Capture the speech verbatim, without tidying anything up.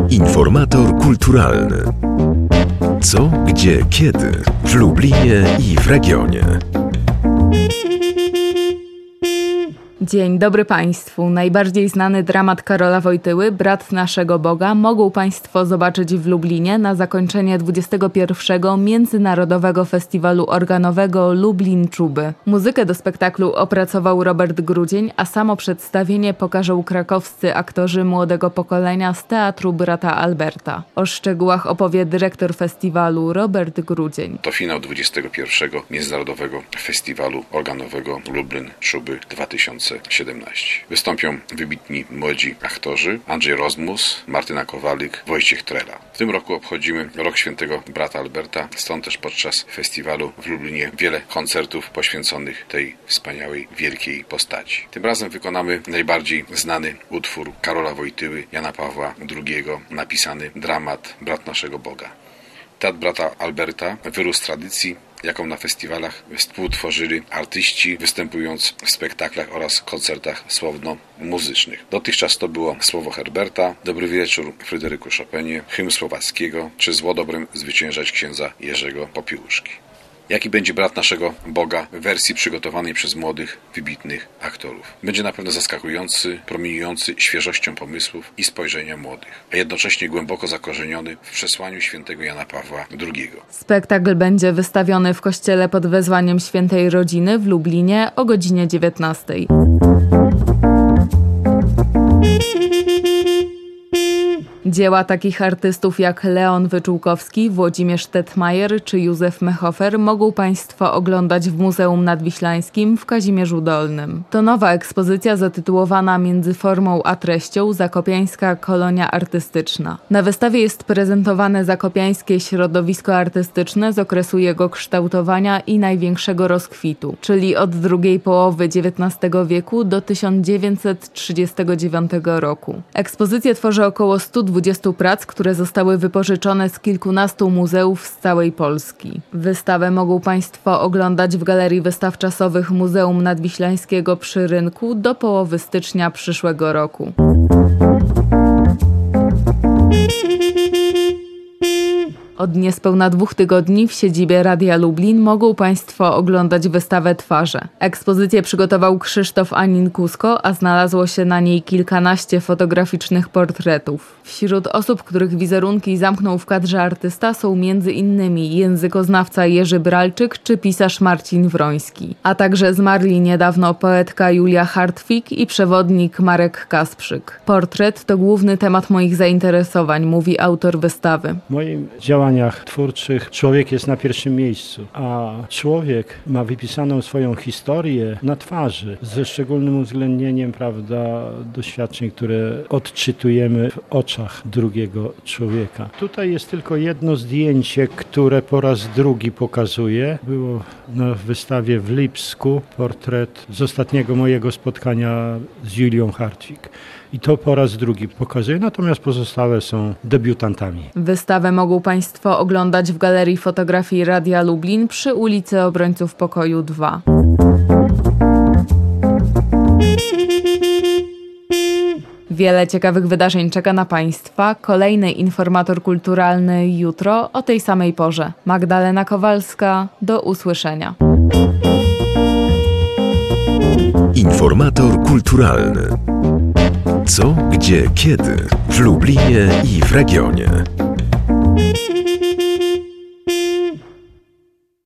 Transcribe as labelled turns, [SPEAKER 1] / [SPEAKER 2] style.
[SPEAKER 1] Informator kulturalny. Co, gdzie, kiedy w Lublinie i w regionie.
[SPEAKER 2] Dzień dobry Państwu. Najbardziej znany dramat Karola Wojtyły, Brat naszego Boga, mogą Państwo zobaczyć w Lublinie na zakończenie dwudziestego pierwszego Międzynarodowego Festiwalu Organowego Lublin Czuby. Muzykę do spektaklu opracował Robert Grudzień, a samo przedstawienie pokażą krakowscy aktorzy młodego pokolenia z Teatru Brata Alberta. O szczegółach opowie dyrektor festiwalu Robert Grudzień.
[SPEAKER 3] To finał dwudziestego pierwszego Międzynarodowego Festiwalu Organowego Lublin Czuby dwa tysiące siedemnaście. Wystąpią wybitni młodzi aktorzy: Andrzej Rozmus, Martyna Kowalik, Wojciech Trela. W tym roku obchodzimy Rok Świętego Brata Alberta, stąd też podczas festiwalu w Lublinie wiele koncertów poświęconych tej wspaniałej, wielkiej postaci. Tym razem wykonamy najbardziej znany utwór Karola Wojtyły, Jana Pawła drugiego, napisany dramat Brat naszego Boga. Teatr Brata Alberta wyrósł z tradycji, jaką na festiwalach współtworzyli artyści, występując w spektaklach oraz koncertach słowno-muzycznych. Dotychczas to było Słowo Herberta, Dobry wieczór Fryderyku Chopinie, Hymn Słowackiego, czy Zło dobrem zwyciężać księdza Jerzego Popiełuszki. Jaki będzie Brat naszego Boga w wersji przygotowanej przez młodych, wybitnych aktorów? Będzie na pewno zaskakujący, promieniujący świeżością pomysłów i spojrzenia młodych, a jednocześnie głęboko zakorzeniony w przesłaniu świętego Jana Pawła drugiego.
[SPEAKER 2] Spektakl będzie wystawiony w kościele pod wezwaniem Świętej Rodziny w Lublinie o godzinie dziewiętnastej. Dzieła takich artystów jak Leon Wyczółkowski, Włodzimierz Tetmajer czy Józef Mehofer mogą Państwo oglądać w Muzeum Nadwiślańskim w Kazimierzu Dolnym. To nowa ekspozycja zatytułowana Między formą a treścią – Zakopiańska kolonia artystyczna. Na wystawie jest prezentowane zakopiańskie środowisko artystyczne z okresu jego kształtowania i największego rozkwitu, czyli od drugiej połowy dziewiętnastego wieku do tysiąc dziewięćset trzydziestego dziewiątego roku. Ekspozycję tworzy około stu dwudziestu prac, które zostały wypożyczone z kilkunastu muzeów z całej Polski. Wystawę mogą Państwo oglądać w Galerii Wystaw Czasowych Muzeum Nadwiślańskiego przy Rynku do połowy stycznia przyszłego roku. Od niespełna dwóch tygodni w siedzibie Radia Lublin mogą Państwo oglądać wystawę Twarze. Ekspozycję przygotował Krzysztof Anin-Kusko, a znalazło się na niej kilkanaście fotograficznych portretów. Wśród osób, których wizerunki zamknął w kadrze artysta, są między innymi językoznawca Jerzy Bralczyk czy pisarz Marcin Wroński, a także zmarli niedawno poetka Julia Hartwig i przewodnik Marek Kasprzyk. Portret to główny temat moich zainteresowań, mówi autor wystawy.
[SPEAKER 4] Moim działaniach twórczych człowiek jest na pierwszym miejscu, a człowiek ma wypisaną swoją historię na twarzy, ze szczególnym uwzględnieniem, prawda, doświadczeń, które odczytujemy w oczach drugiego człowieka. Tutaj jest tylko jedno zdjęcie, które po raz drugi pokazuję. Było na wystawie w Lipsku portret z ostatniego mojego spotkania z Julią Hartwig. I to po raz drugi pokazuję, natomiast pozostałe są debiutantami.
[SPEAKER 2] Wystawę mogą Państwo oglądać w Galerii Fotografii Radia Lublin przy ulicy Obrońców Pokoju dwa. Wiele ciekawych wydarzeń czeka na Państwa. Kolejny informator kulturalny jutro o tej samej porze. Magdalena Kowalska, do usłyszenia.
[SPEAKER 1] Informator kulturalny. Co, gdzie, kiedy w Lublinie i w regionie.